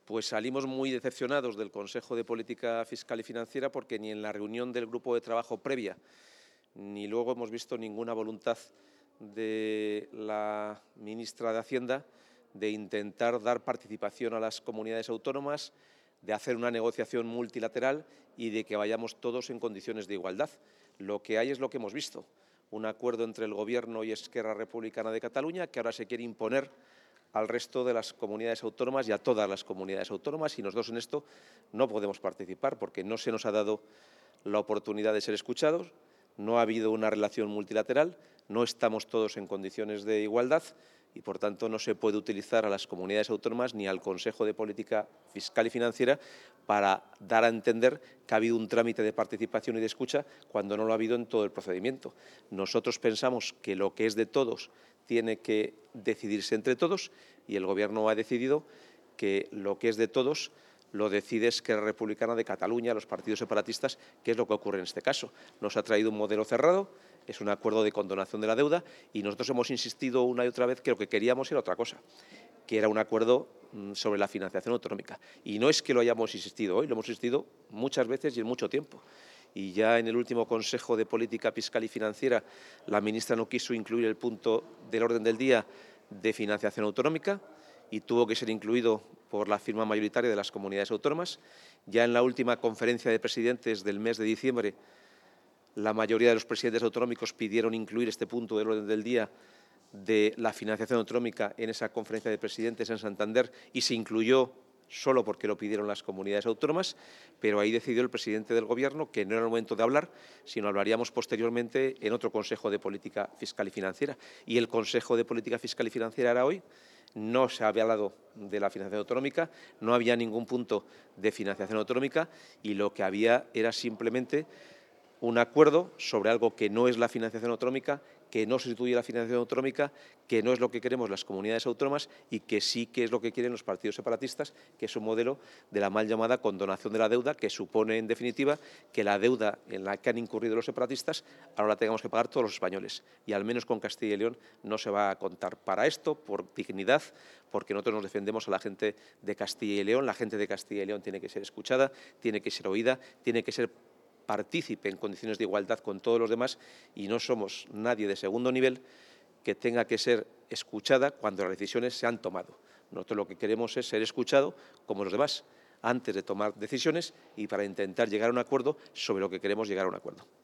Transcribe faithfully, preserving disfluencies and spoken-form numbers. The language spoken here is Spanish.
Pues salimos muy decepcionados del Consejo de Política Fiscal y Financiera porque ni en la reunión del grupo de trabajo previa ni luego hemos visto ninguna voluntad de la ministra de Hacienda de intentar dar participación a las comunidades autónomas, de hacer una negociación multilateral y de que vayamos todos en condiciones de igualdad. Lo que hay es lo que hemos visto, un acuerdo entre el Gobierno y Esquerra Republicana de Cataluña que ahora se quiere imponer al resto de las comunidades autónomas y a todas las comunidades autónomas, y nosotros en esto no podemos participar porque no se nos ha dado la oportunidad de ser escuchados, no ha habido una relación multilateral, no estamos todos en condiciones de igualdad y, por tanto, no se puede utilizar a las comunidades autónomas ni al Consejo de Política Fiscal y Financiera para dar a entender que ha habido un trámite de participación y de escucha cuando no lo ha habido en todo el procedimiento. Nosotros pensamos que lo que es de todos tiene que decidirse entre todos y el Gobierno ha decidido que lo que es de todos lo decide Esquerra Republicana de Cataluña, los partidos separatistas, que es lo que ocurre en este caso. Nos ha traído un modelo cerrado, es un acuerdo de condonación de la deuda y nosotros hemos insistido una y otra vez que lo que queríamos era otra cosa, que era un acuerdo sobre la financiación autonómica. Y no es que lo hayamos insistido hoy, lo hemos insistido muchas veces y en mucho tiempo. Y ya en el último Consejo de Política Fiscal y Financiera la ministra no quiso incluir el punto del orden del día de financiación autonómica y tuvo que ser incluido por la firma mayoritaria de las comunidades autónomas. Ya en la última conferencia de presidentes del mes de diciembre, la mayoría de los presidentes autonómicos pidieron incluir este punto del orden del día de la financiación autonómica en esa conferencia de presidentes en Santander y se incluyó solo porque lo pidieron las comunidades autónomas, pero ahí decidió el presidente del Gobierno que no era el momento de hablar, sino hablaríamos posteriormente en otro Consejo de Política Fiscal y Financiera. Y el Consejo de Política Fiscal y Financiera era hoy. No se había hablado de la financiación autonómica, no había ningún punto de financiación autonómica y lo que había era simplemente un acuerdo sobre algo que no es la financiación autonómica, que no sustituye la financiación autonómica, que no es lo que queremos las comunidades autónomas y que sí que es lo que quieren los partidos separatistas, que es un modelo de la mal llamada condonación de la deuda, que supone, en definitiva, que la deuda en la que han incurrido los separatistas ahora la tengamos que pagar todos los españoles. Y al menos con Castilla y León no se va a contar para esto, por dignidad, porque nosotros nos defendemos a la gente de Castilla y León. La gente de Castilla y León tiene que ser escuchada, tiene que ser oída, tiene que ser partícipe en condiciones de igualdad con todos los demás y no somos nadie de segundo nivel que tenga que ser escuchada cuando las decisiones se han tomado. Nosotros lo que queremos es ser escuchados como los demás antes de tomar decisiones y para intentar llegar a un acuerdo sobre lo que queremos llegar a un acuerdo.